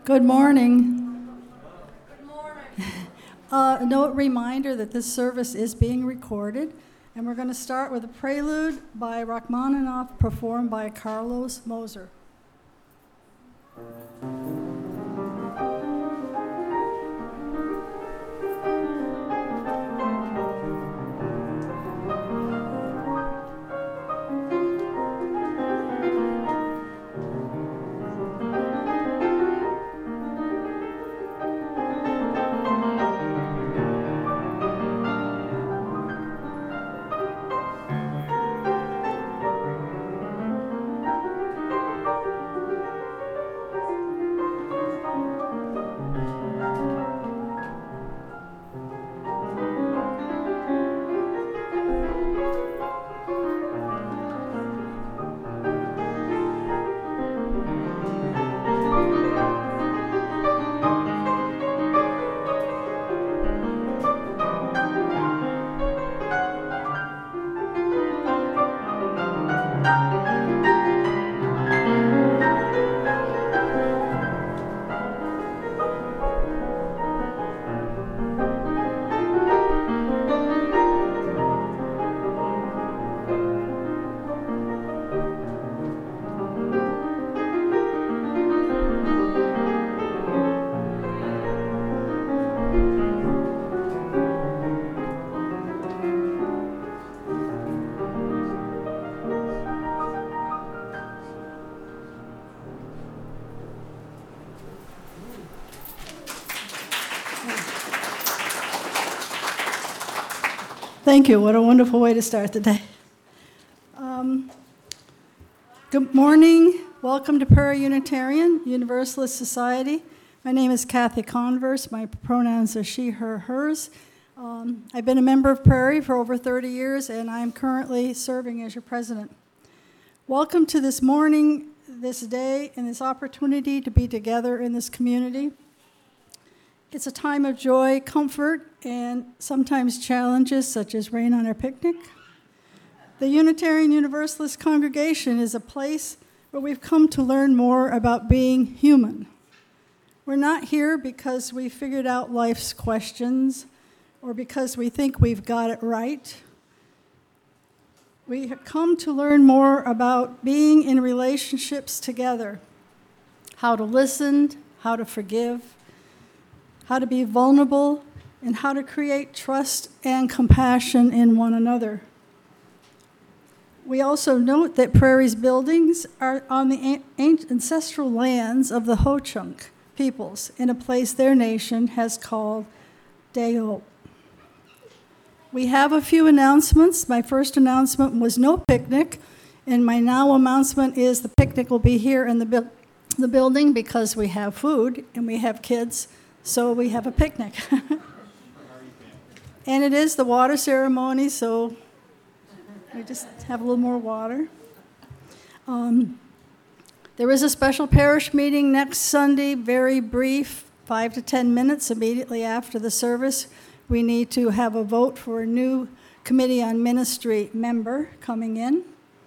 Good morning. Good morning. Note reminder that this service is being recorded, and we're going to start with a prelude by Rachmaninoff performed by Carlos Moser. Thank you. What a wonderful way to start the day. Good morning. Welcome to Prairie Unitarian Universalist Society. My name is Kathy Converse. My pronouns are she, her, hers. I've been a member of Prairie for over 30 years, and I'm currently serving as your president. Welcome to this morning, this day, and this opportunity to be together in this community. It's a time of joy, comfort, and sometimes challenges such as rain on our picnic. The Unitarian Universalist congregation is a place where we've come to learn more about being human. We're not here because we figured out life's questions or because we think we've got it right. We have come to learn more about being in relationships together, how to listen, how to forgive, how to be vulnerable, and how to create trust and compassion in one another. We also note that Prairie's buildings are on the ancestral lands of the Ho-Chunk peoples in a place their nation has called Dayo. We have a few announcements. My first announcement was no picnic, and my now announcement is the picnic will be here in the building because we have food and we have kids, so we have a picnic. And it is the water ceremony, so we just have a little more water. There is a special parish meeting next Sunday, very brief, 5 to 10 minutes immediately after the service. We need to have a vote for a new Committee on Ministry member coming in.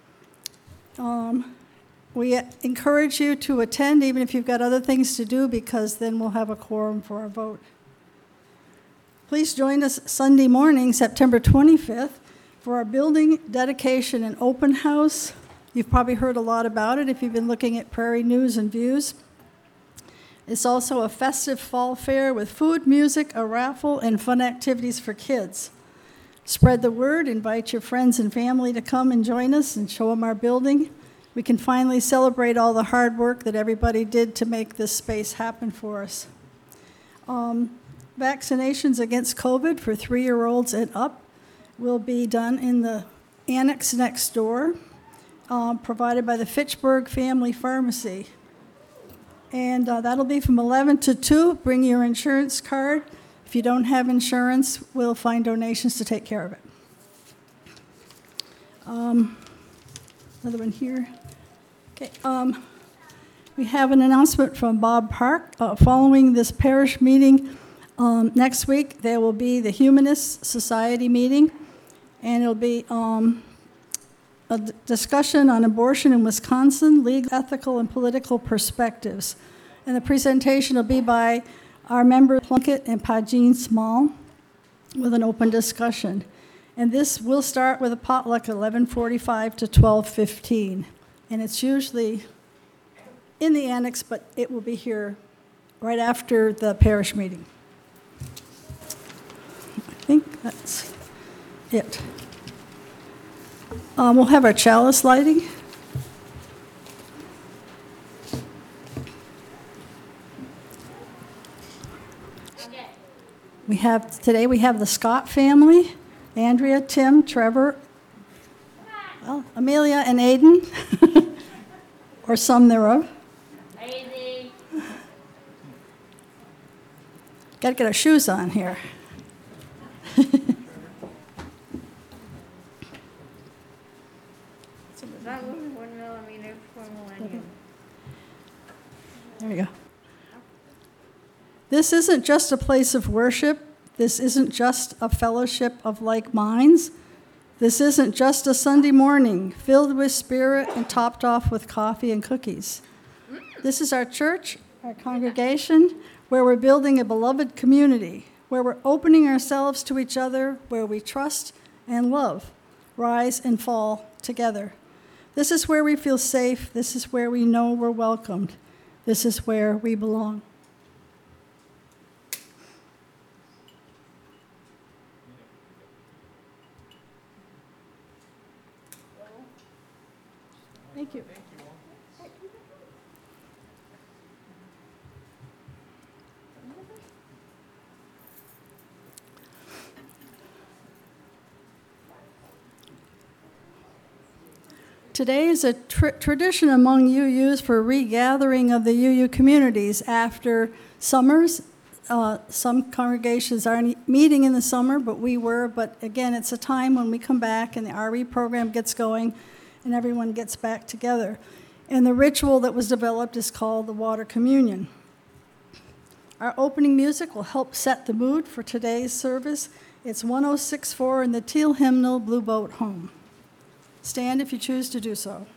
We encourage you to attend, even if you've got other things to do, because then we'll have a quorum for our vote. Please join us Sunday morning, September 25th, for our building dedication and open house. You've probably heard a lot about it if you've been looking at Prairie News and Views. It's also a festive fall fair with food, music, a raffle, and fun activities for kids. Spread the word, invite your friends and family to come and join us and show them our building. We can finally celebrate all the hard work that everybody did to make this space happen for us. Vaccinations against COVID for 3-year-olds and up will be done in the annex next door, provided by the Fitchburg Family Pharmacy. And that'll be from 11 to 2. Bring your insurance card. If you don't have insurance, we'll find donations to take care of it. Another one here. Okay. We have an announcement from Bob Park. Following this parish meeting next week, there will be the Humanist Society meeting, and it'll be a discussion on abortion in Wisconsin, legal, ethical, and political perspectives. And the presentation will be by our member Plunkett and Pajine Small with an open discussion. And this will start with a potluck at 11:45 to 12:15. And it's usually in the annex, but it will be here right after the parish meeting. I think that's it. We'll have our chalice lighting. Today we have the Scott family, Andrea, Tim, Trevor, well, Amelia, and Aiden, or some thereof. Aiden. Got to get our shoes on here. So that was 1 millimeter for millennium. There we go. This isn't just a place of worship. This isn't just a fellowship of like minds. This isn't just a Sunday morning filled with spirit and topped off with coffee and cookies. This is our church, our congregation, where we're building a beloved community, where we're opening ourselves to each other, where we trust and love, rise and fall together. This is where we feel safe. This is where we know we're welcomed. This is where we belong. Thank you. Today is a tradition among UUs for regathering of the UU communities after summers. Some congregations aren't meeting in the summer, but we were. But again, it's a time when we come back and the RE program gets going and everyone gets back together. And the ritual that was developed is called the Water Communion. Our opening music will help set the mood for today's service. It's 1064 in the Teal Hymnal, Blue Boat Home. Stand if you choose to do so.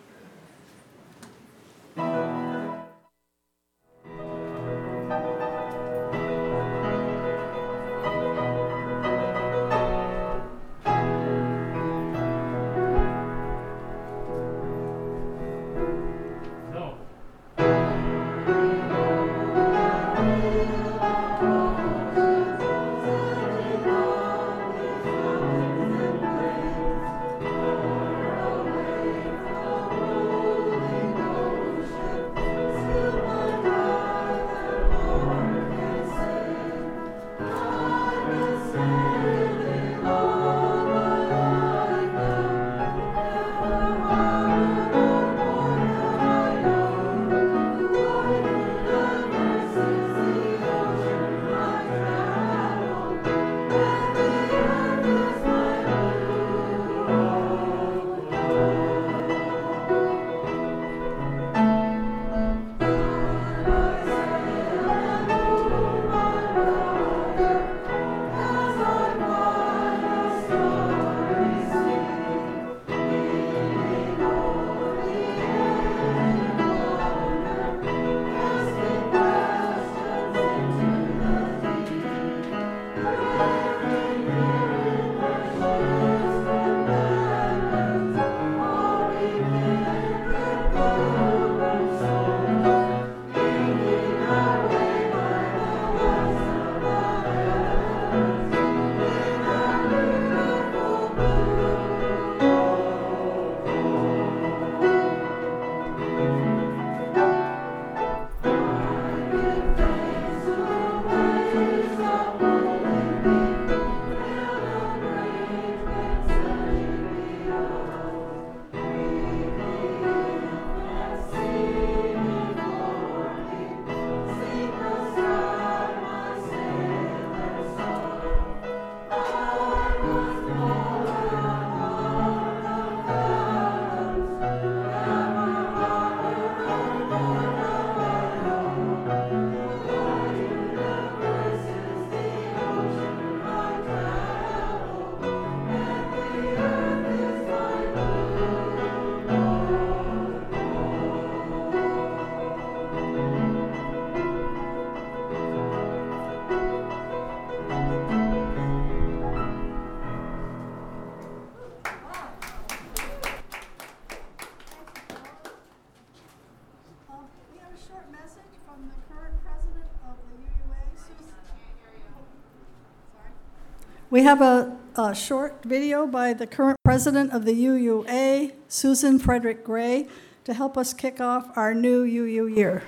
a short message from the current president of the UUA, Susan. Sorry. We have a short video by the current president of the UUA, Susan Frederick Gray, to help us kick off our new UU year.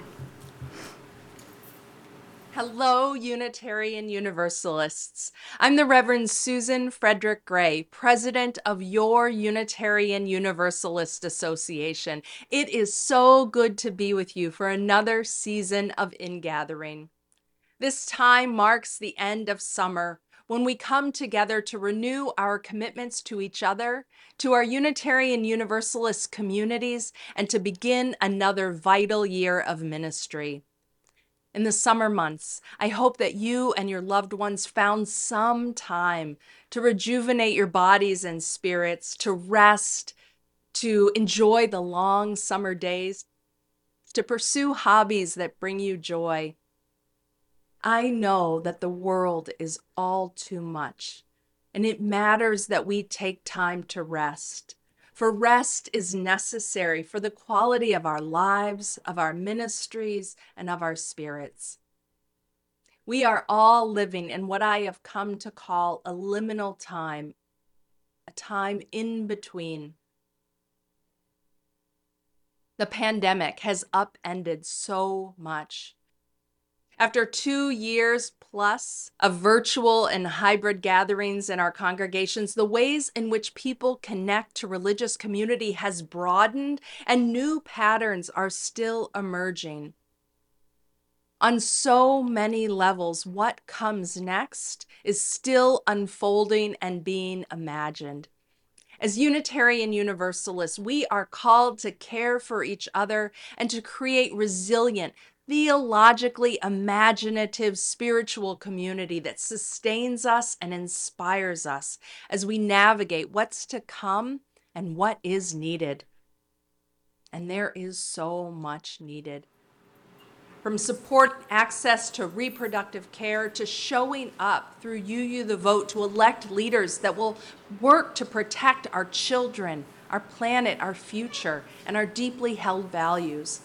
Hello, Unitarian Universalists. I'm the Reverend Susan Frederick Gray, president of your Unitarian Universalist Association. It is so good to be with you for another season of Ingathering. This time marks the end of summer, when we come together to renew our commitments to each other, to our Unitarian Universalist communities, and to begin another vital year of ministry. In the summer months, I hope that you and your loved ones found some time to rejuvenate your bodies and spirits, to rest, to enjoy the long summer days, to pursue hobbies that bring you joy. I know that the world is all too much, and it matters that we take time to rest. For rest is necessary for the quality of our lives, of our ministries, and of our spirits. We are all living in what I have come to call a liminal time, a time in between. The pandemic has upended so much. After 2 years plus of virtual and hybrid gatherings in our congregations, the ways in which people connect to religious community has broadened, and new patterns are still emerging. On so many levels, what comes next is still unfolding and being imagined. As Unitarian Universalists, we are called to care for each other and to create resilient, theologically imaginative spiritual community that sustains us and inspires us as we navigate what's to come and what is needed. And there is so much needed. From support access to reproductive care to showing up through UU the Vote to elect leaders that will work to protect our children, our planet, our future, and our deeply held values.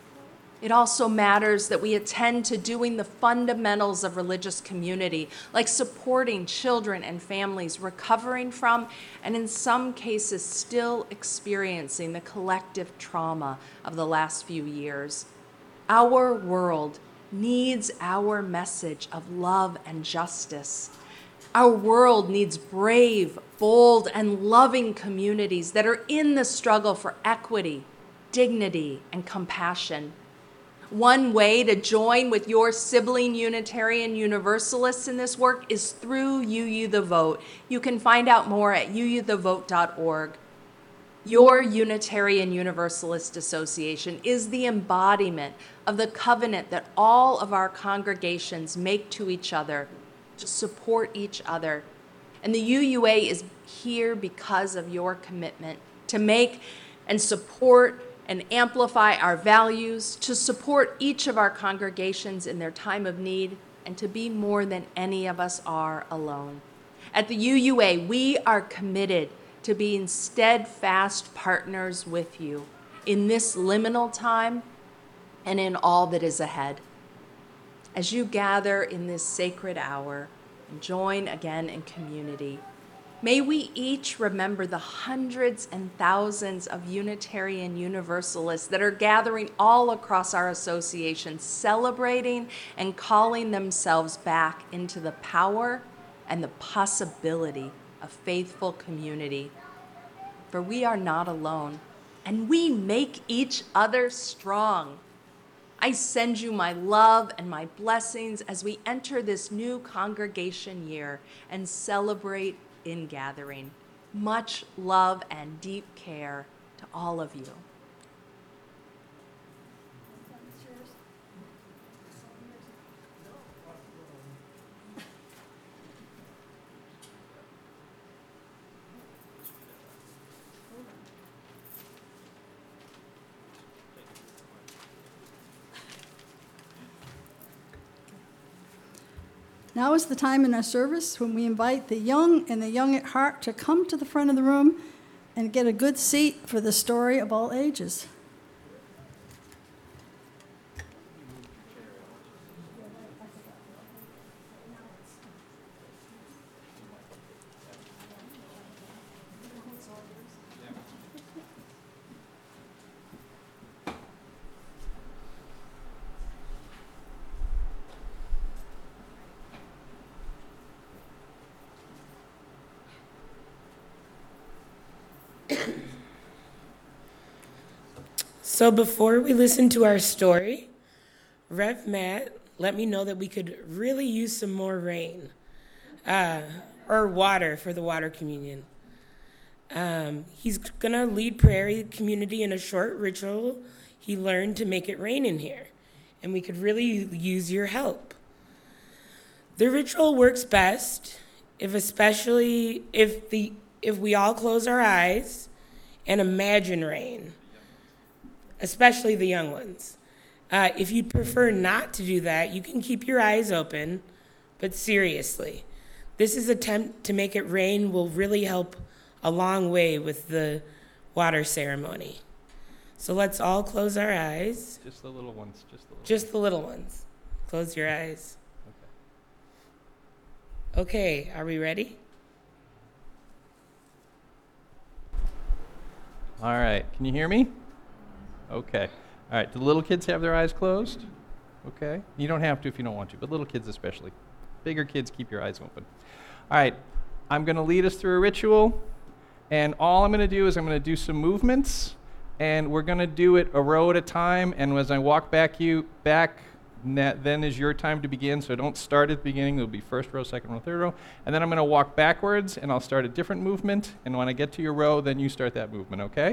It also matters that we attend to doing the fundamentals of religious community, like supporting children and families recovering from, and in some cases still experiencing, the collective trauma of the last few years. Our world needs our message of love and justice. Our world needs brave, bold, and loving communities that are in the struggle for equity, dignity, and compassion. One way to join with your sibling Unitarian Universalists in this work is through UU the Vote. You can find out more at uuthevote.org. Your Unitarian Universalist Association is the embodiment of the covenant that all of our congregations make to each other to support each other. And the UUA is here because of your commitment to make and support and amplify our values, to support each of our congregations in their time of need, and to be more than any of us are alone. At the UUA, we are committed to being steadfast partners with you in this liminal time and in all that is ahead. As you gather in this sacred hour and join again in community, may we each remember the hundreds and thousands of Unitarian Universalists that are gathering all across our association, celebrating and calling themselves back into the power and the possibility of faithful community. For we are not alone, and we make each other strong. I send you my love and my blessings as we enter this new congregation year and celebrate Ingathering. Much love and deep care to all of you. Now is the time in our service when we invite the young and the young at heart to come to the front of the room and get a good seat for the story of all ages. So before we listen to our story, Rev Matt let me know that we could really use some more rain or water for the water communion. He's going to lead Prairie community in a short ritual he learned to make it rain in here, and we could really use your help. The ritual works best if we all close our eyes and imagine rain, especially the young ones. If you'd prefer not to do that, you can keep your eyes open, but seriously, this is attempt to make it rain will really help a long way with the water ceremony. So let's all close our eyes. Just the little ones. Just the little ones. Close your eyes. Okay, are we ready? All right, can you hear me? Okay. All right, do the little kids have their eyes closed? Okay. You don't have to if you don't want to, but little kids especially. Bigger kids, keep your eyes open. All right, I'm going to lead us through a ritual, and all I'm going to do is I'm going to do some movements, and we're going to do it a row at a time, and as I walk back, then is your time to begin, so don't start at the beginning. It'll be first row, second row, third row, and then I'm going to walk backwards, and I'll start a different movement, and when I get to your row, then you start that movement, okay?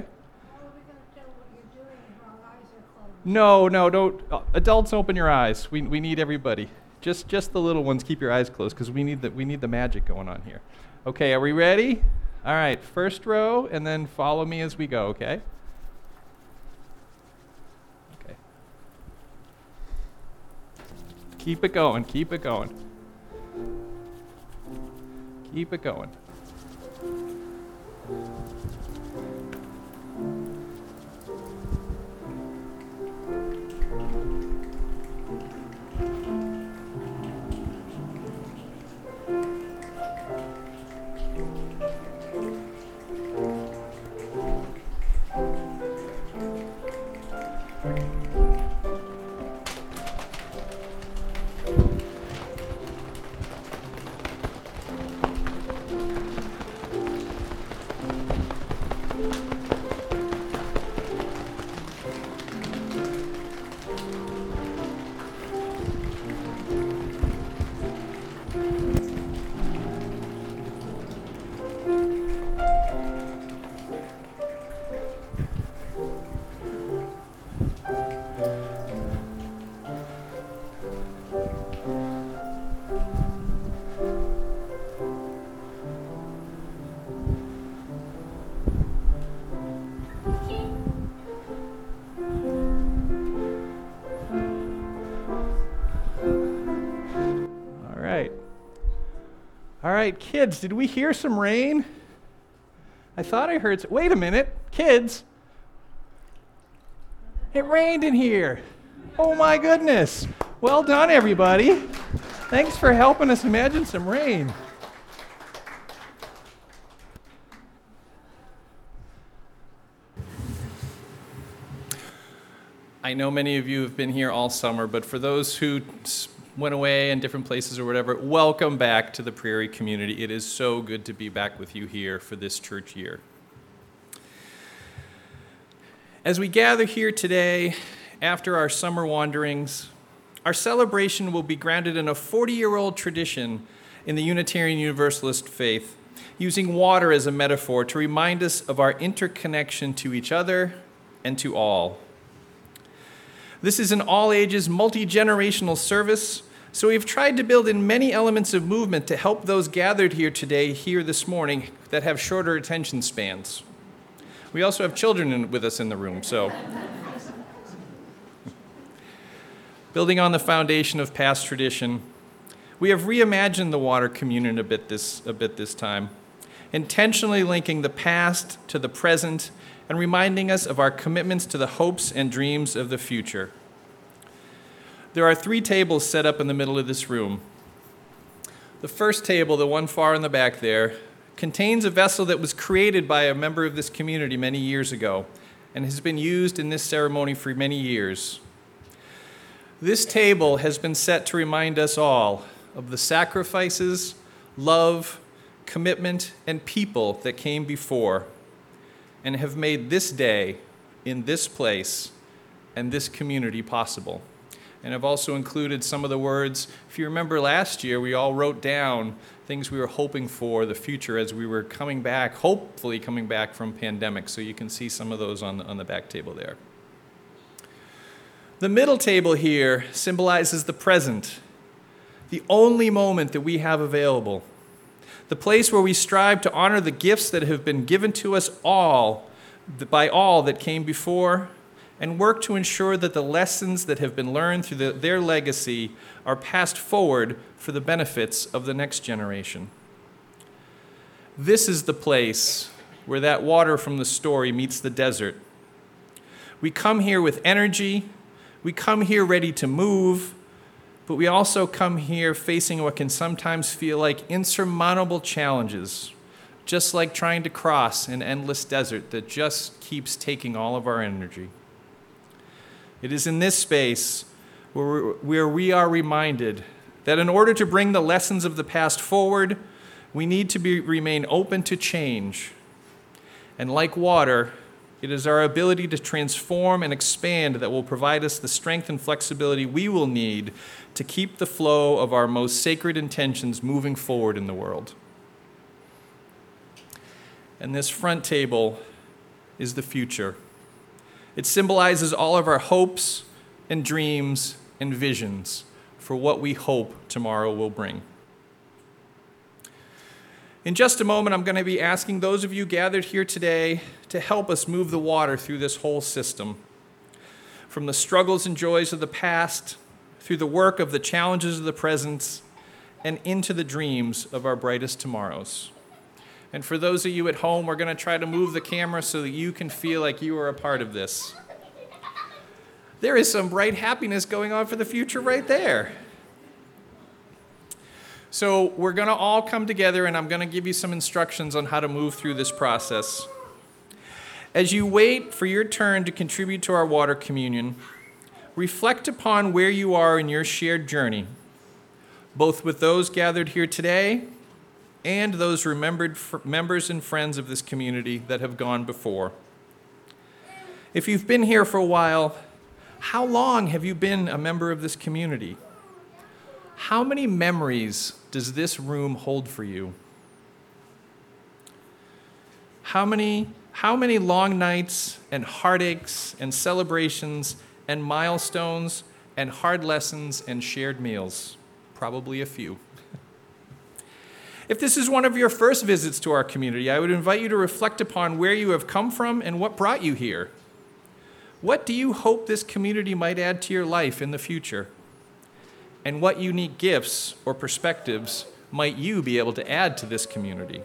No, don't. Adults, open your eyes. We need everybody. Just the little ones, keep your eyes closed, because we need the magic going on here. Okay, are we ready? All right, first row, and then follow me as we go, okay? Okay. Keep it going, keep it going. Keep it going. All right, kids, did we hear some rain? I thought I heard wait a minute, kids. It rained in here. Oh my goodness. Well done, everybody. Thanks for helping us imagine some rain. I know many of you have been here all summer, but for those who went away in different places or whatever, welcome back to the Prairie community. It is so good to be back with you here for this church year. As we gather here today, after our summer wanderings, our celebration will be grounded in a 40-year-old tradition in the Unitarian Universalist faith, using water as a metaphor to remind us of our interconnection to each other and to all. This is an all-ages, multi-generational service, so we've tried to build in many elements of movement to help those gathered here today, here this morning, that have shorter attention spans. We also have children with us in the room, so. Building on the foundation of past tradition, we have reimagined the water communion a bit this time, intentionally linking the past to the present and reminding us of our commitments to the hopes and dreams of the future. There are 3 tables set up in the middle of this room. The first table, the one far in the back there, contains a vessel that was created by a member of this community many years ago and has been used in this ceremony for many years. This table has been set to remind us all of the sacrifices, love, commitment, and people that came before and have made this day, in this place, and this community possible. And I've also included some of the words. If you remember last year, we all wrote down things we were hoping for the future as we were coming back, hopefully coming back from pandemic. So you can see some of those on the back table there. The middle table here symbolizes the present, the only moment that we have available, the place where we strive to honor the gifts that have been given to us all by all that came before, and work to ensure that the lessons that have been learned through their legacy are passed forward for the benefits of the next generation. This is the place where that water from the story meets the desert. We come here with energy, we come here ready to move, but we also come here facing what can sometimes feel like insurmountable challenges, just like trying to cross an endless desert that just keeps taking all of our energy. It is in this space where we are reminded that in order to bring the lessons of the past forward, we need to remain open to change. And like water, it is our ability to transform and expand that will provide us the strength and flexibility we will need to keep the flow of our most sacred intentions moving forward in the world. And this front table is the future. It symbolizes all of our hopes and dreams and visions for what we hope tomorrow will bring. In just a moment, I'm going to be asking those of you gathered here today to help us move the water through this whole system, from the struggles and joys of the past, through the work of the challenges of the present, and into the dreams of our brightest tomorrows. And for those of you at home, we're going to try to move the camera so that you can feel like you are a part of this. There is some bright happiness going on for the future right there. So we're going to all come together, and I'm going to give you some instructions on how to move through this process. As you wait for your turn to contribute to our water communion, reflect upon where you are in your shared journey, both with those gathered here today and those remembered members and friends of this community that have gone before. If you've been here for a while, how long have you been a member of this community? How many memories does this room hold for you? How many long nights and heartaches and celebrations and milestones and hard lessons and shared meals? Probably a few. If this is one of your first visits to our community, I would invite you to reflect upon where you have come from and what brought you here. What do you hope this community might add to your life in the future? And what unique gifts or perspectives might you be able to add to this community?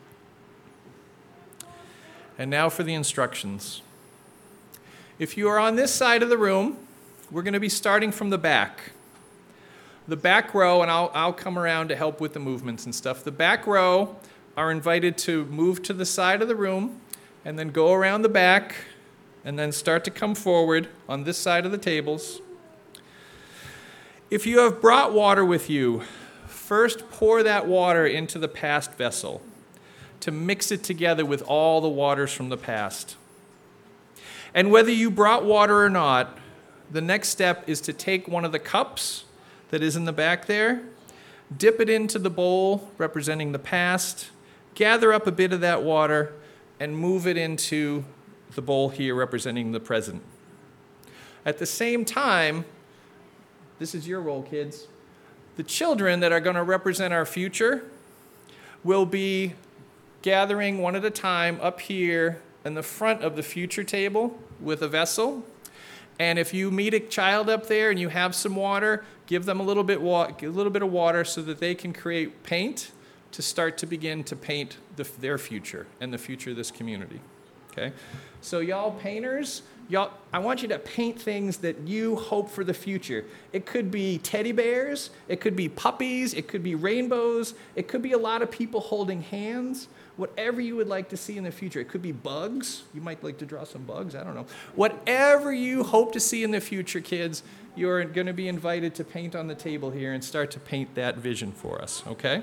And now for the instructions. If you are on this side of the room, we're going to be starting from the back. The back row, and I'll come around to help with the movements and stuff. The back row are invited to move to the side of the room and then go around the back and then start to come forward on this side of the tables. If you have brought water with you, first pour that water into the past vessel to mix it together with all the waters from the past. And whether you brought water or not, the next step is to take one of the cups that is in the back there, dip it into the bowl representing the past, gather up a bit of that water, and move it into the bowl here representing the present. At the same time, this is your role, kids. The children that are going to represent our future will be gathering one at a time up here in the front of the future table with a vessel. And if you meet a child up there and you have some water, give them a little bit of water so that they can create paint to start to begin to paint their future and the future of this community. Okay? So y'all painters, I want you to paint things that you hope for the future. It could be teddy bears, it could be puppies, it could be rainbows, it could be a lot of people holding hands. Whatever you would like to see in the future. It could be bugs. You might like to draw some bugs. I don't know. Whatever you hope to see in the future, kids, you're going to be invited to paint on the table here and start to paint that vision for us, okay?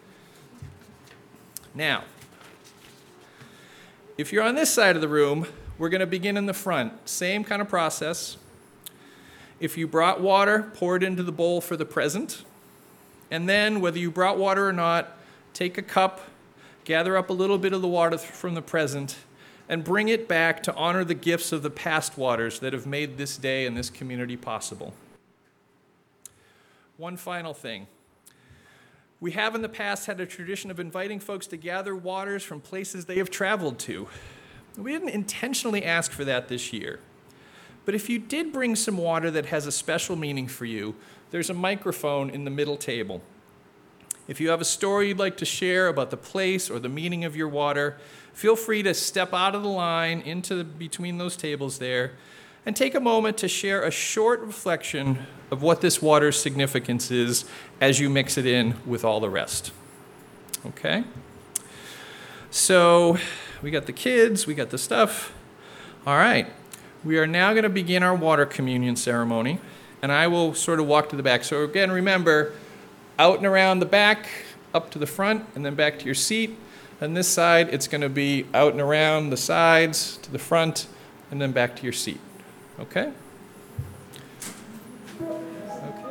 Now, if you're on this side of the room, We're going to begin in the front. Same kind of process. If you brought water, pour it into the bowl for the present. And then, whether you brought water or not, take a cup, gather up a little bit of the water from the present, and bring it back to honor the gifts of the past waters that have made this day and this community possible. One final thing. We have in the past had a tradition of inviting folks to gather waters from places they have traveled to. We didn't intentionally ask for that this year. But if you did bring some water that has a special meaning for you, there's a microphone in the middle table. If you have a story you'd like to share about the place or the meaning of your water, feel free to step out of the line between those tables there and take a moment to share a short reflection of what this water's significance is as you mix it in with all the rest. Okay? So we got the kids, we got the stuff. All right. We are now going to begin our water communion ceremony, and I will sort of walk to the back. So again, remember, out and around the back, up to the front, and then back to your seat. On this side, it's going to be out and around the sides, to the front, and then back to your seat. Okay? Okay.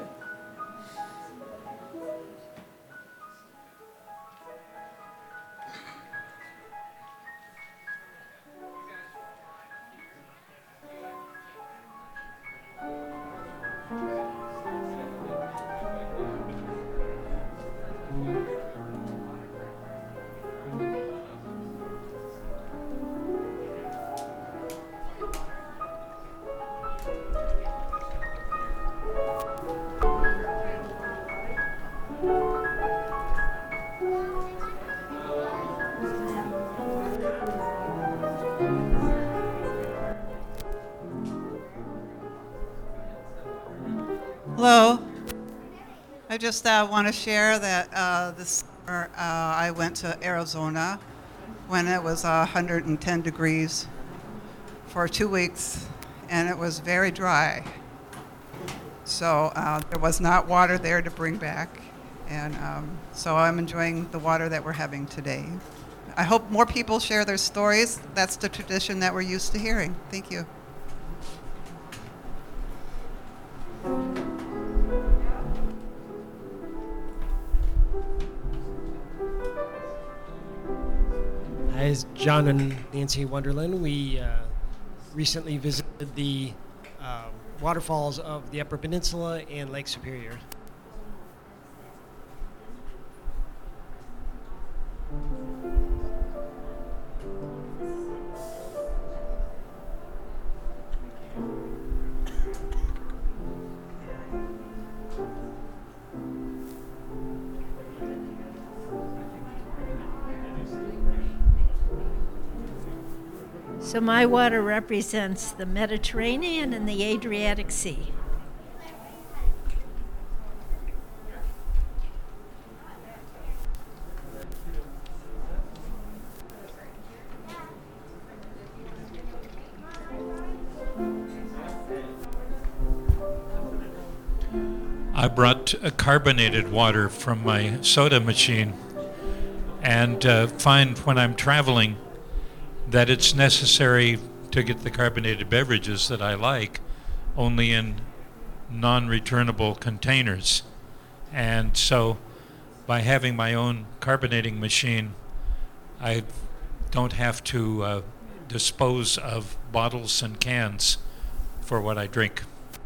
Hello. I just want to share that this summer I went to Arizona when it was 110 degrees for 2 weeks, and it was very dry. So there was not water there to bring back, and so I'm enjoying the water that we're having today. I hope more people share their stories. That's the tradition that we're used to hearing. Thank you. As John and Nancy Wonderland, we recently visited the waterfalls of the Upper Peninsula and Lake Superior. So my water represents the Mediterranean and the Adriatic Sea. I brought carbonated water from my soda machine, and find when I'm traveling that it's necessary to get the carbonated beverages that I like only in non-returnable containers. And so by having my own carbonating machine, I don't have to dispose of bottles and cans for what I drink.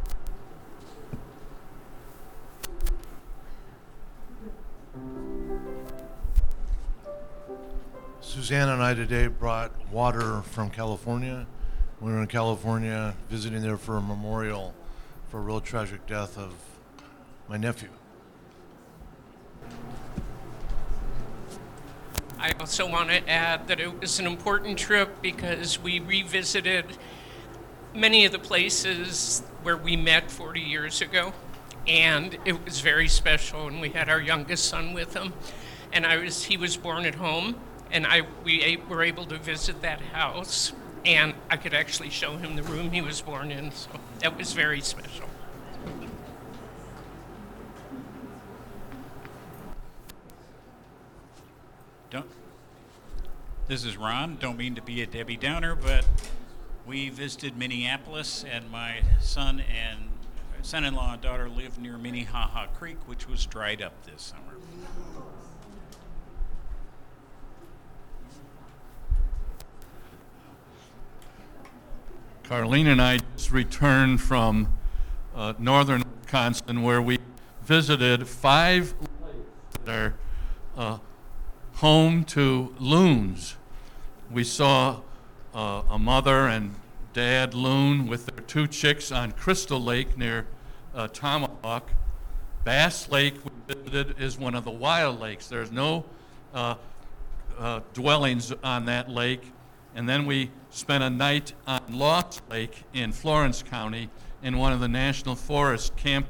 Suzanne and I today brought water from California. We were in California visiting there for a memorial for a real tragic death of my nephew. I also want to add that it was an important trip because we revisited many of the places where we met 40 years ago, and it was very special, and we had our youngest son with him, and he was born at home, and we were able to visit that house, and I could actually show him the room he was born in, so that was very special. This is Ron. Don't mean to be a Debbie Downer, but We visited Minneapolis, and my son-in-law and daughter live near Minnehaha Creek, which was dried up this summer. Carlene and I just returned from northern Wisconsin, where we visited 5 lakes that are home to loons. We saw a mother and dad loon with their 2 chicks on Crystal Lake near Tomahawk. Bass Lake we visited is one of the wild lakes. There's no dwellings on that lake. And then we spent a night on Lost Lake in Florence County in one of the National Forest camp.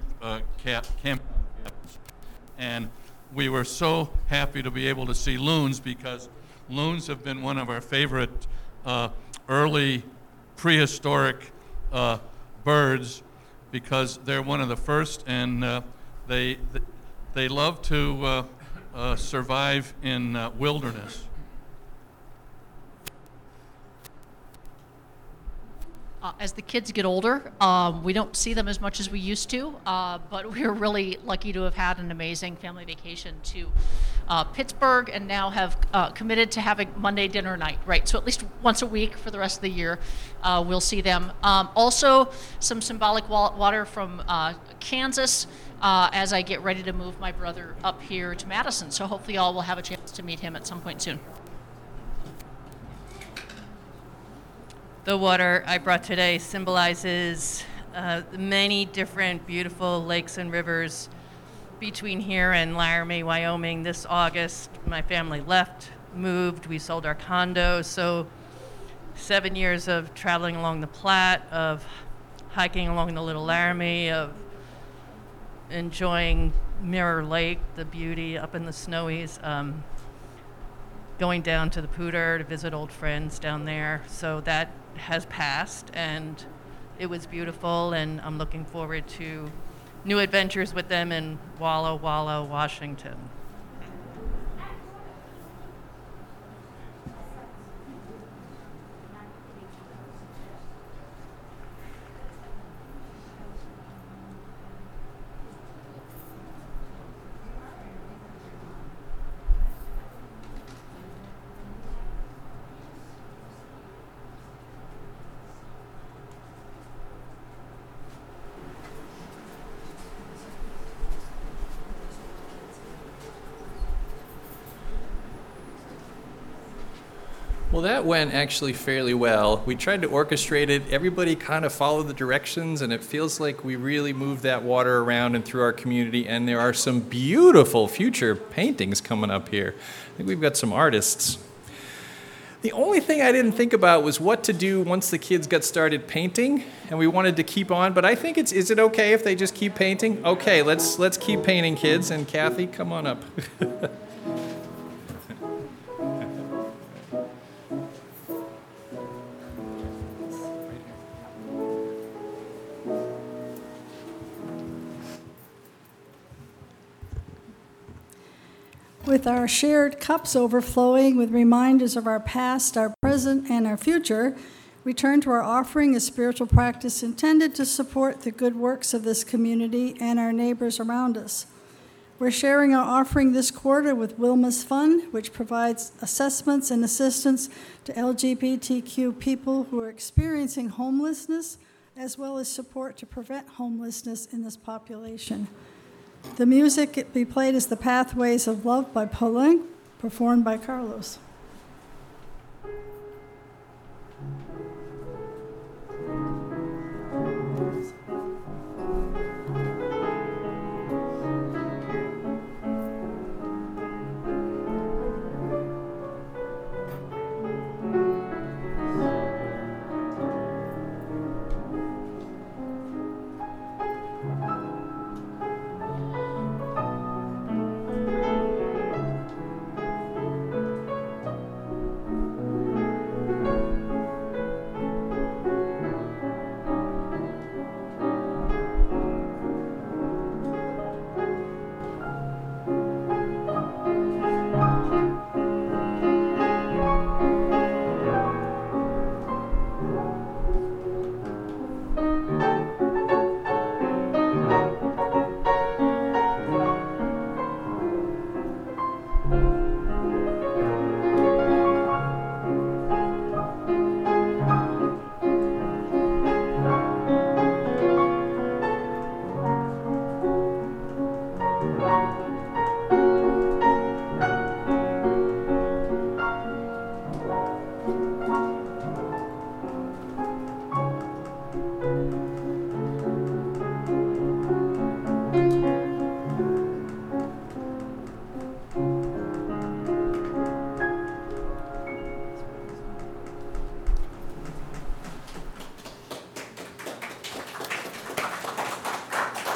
And we were so happy to be able to see loons, because loons have been one of our favorite early prehistoric birds, because they're one of the first, and they love to survive in wilderness. As the kids get older, we don't see them as much as we used to, but we're really lucky to have had an amazing family vacation to Pittsburgh, and now have committed to having Monday dinner night, right? So at least once a week for the rest of the year, we'll see them. Also, some symbolic water from Kansas as I get ready to move my brother up here to Madison. So hopefully all will have a chance to meet him at some point soon. The water I brought today symbolizes many different beautiful lakes and rivers between here and Laramie, Wyoming. This August, my family left, moved, we sold our condo. So 7 years of traveling along the Platte, of hiking along the Little Laramie, of enjoying Mirror Lake, the beauty up in the Snowies, going down to the Poudre to visit old friends down there. So that has passed, and it was beautiful, and I'm looking forward to new adventures with them in Walla Walla, Washington. Well, that went actually fairly well. We tried to orchestrate it. Everybody kind of followed the directions, and it feels like we really moved that water around and through our community, and there are some beautiful future paintings coming up here. I think we've got some artists. The only thing I didn't think about was what to do once the kids got started painting, and we wanted to keep on, but I think is it okay if they just keep painting? Okay, let's keep painting, kids, and Kathy, come on up. With our shared cups overflowing with reminders of our past, our present, and our future, we turn to our offering, a spiritual practice intended to support the good works of this community and our neighbors around us. We're sharing our offering this quarter with Wilma's Fund, which provides assessments and assistance to LGBTQ people who are experiencing homelessness, as well as support to prevent homelessness in this population. The music to be played is The Pathways of Love by Pauline, performed by Carlos.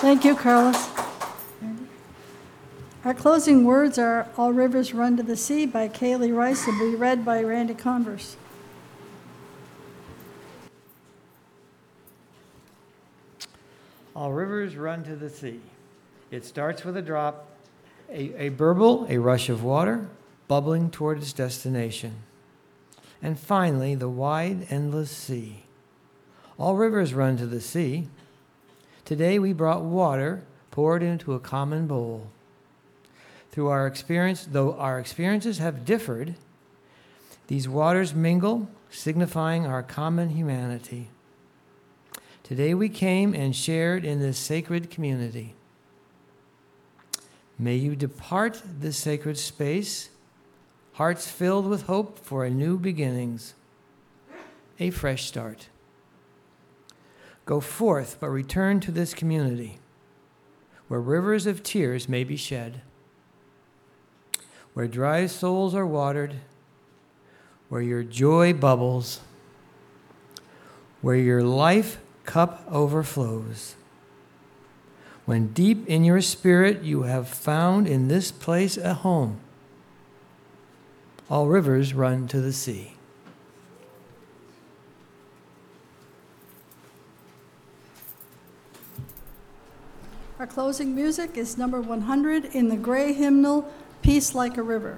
Thank you, Carlos. Our closing words are All Rivers Run to the Sea by Kaylee Rice and will be read by Randy Converse. All rivers run to the sea. It starts with a drop, a burble, a rush of water, bubbling toward its destination. And finally, the wide, endless sea. All rivers run to the sea. Today we brought water poured into a common bowl. Through our experience, though our experiences have differed, these waters mingle, signifying our common humanity. Today we came and shared in this sacred community. May you depart this sacred space, hearts filled with hope for a new beginnings, a fresh start. Go forth, but return to this community, where rivers of tears may be shed, where dry souls are watered, where your joy bubbles, where your life cup overflows. When deep in your spirit you have found in this place a home, all rivers run to the sea. Our closing music is number 100 in the Gray hymnal, Peace Like a River.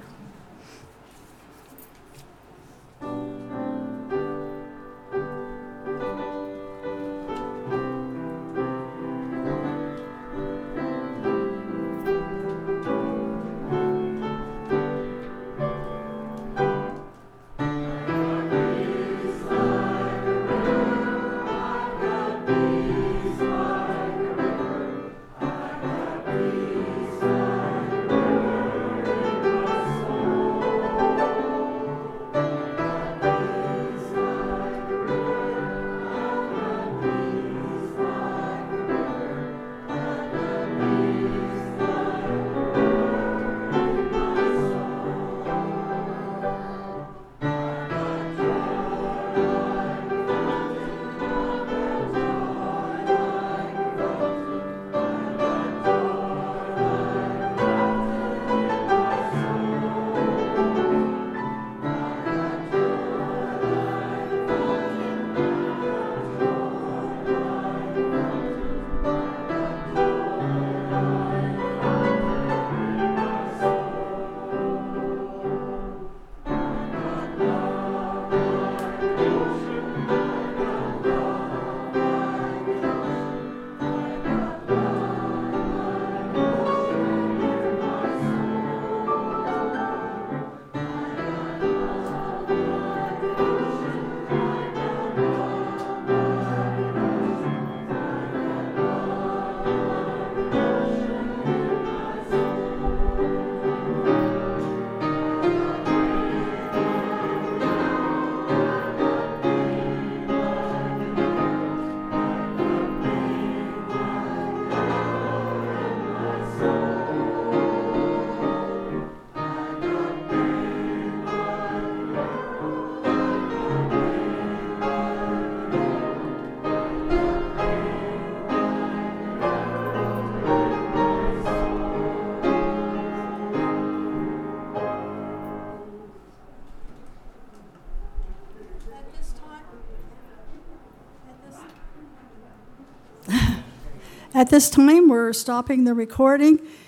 At this time, we're stopping the recording